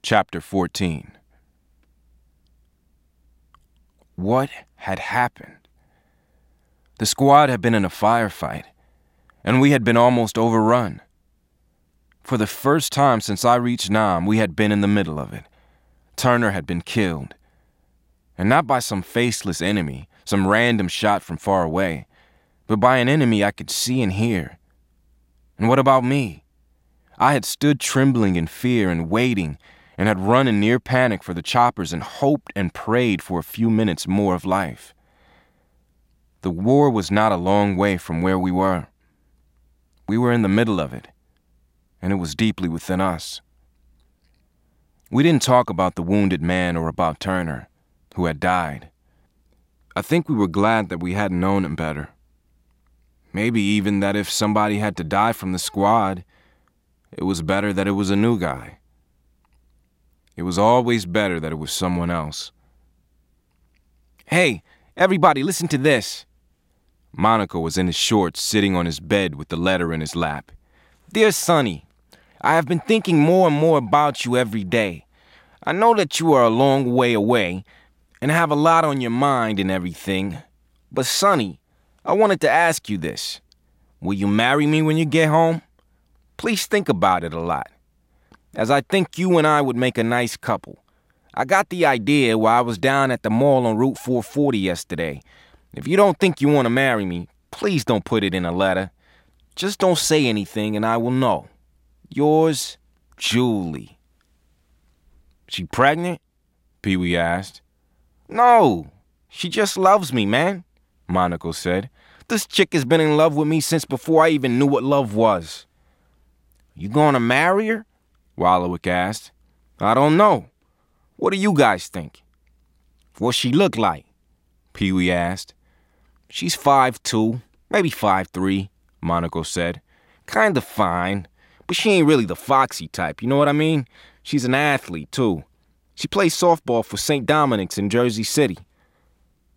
Chapter 14. What had happened? The squad had been in a firefight, and we had been almost overrun. For the first time since I reached Nam, we had been in the middle of it. Turner had been killed. And not by some faceless enemy, some random shot from far away, but by an enemy I could see and hear. And what about me? I had stood trembling in fear and waiting, and had run in near panic for the choppers and hoped and prayed for a few minutes more of life. The war was not a long way from where we were. We were in the middle of it, and it was deeply within us. We didn't talk about the wounded man or about Turner, who had died. I think we were glad that we hadn't known him better. Maybe even that if somebody had to die from the squad, it was better that it was a new guy. It was always better that it was someone else. "Hey, everybody, listen to this." Monaco was in his shorts, sitting on his bed with the letter in his lap. "Dear Sonny, I have been thinking more and more about you every day. I know that you are a long way away and have a lot on your mind and everything. But Sonny, I wanted to ask you this. Will you marry me when you get home? Please think about it a lot, as I think you and I would make a nice couple. I got the idea while I was down at the mall on Route 440 yesterday. If you don't think you want to marry me, please don't put it in a letter. Just don't say anything and I will know. Yours, Julie." "She pregnant?" Pee-wee asked. "No, she just loves me, man," Monaco said. "This chick has been in love with me since before I even knew what love was." "You gonna marry her?" Wallowik asked. "I don't know. What do you guys think?" "What she look like?" Pee-wee asked. "She's 5'2", maybe 5'3", Monaco said. "Kinda fine, but she ain't really the foxy type, you know what I mean? She's an athlete, too. She plays softball for St. Dominic's in Jersey City.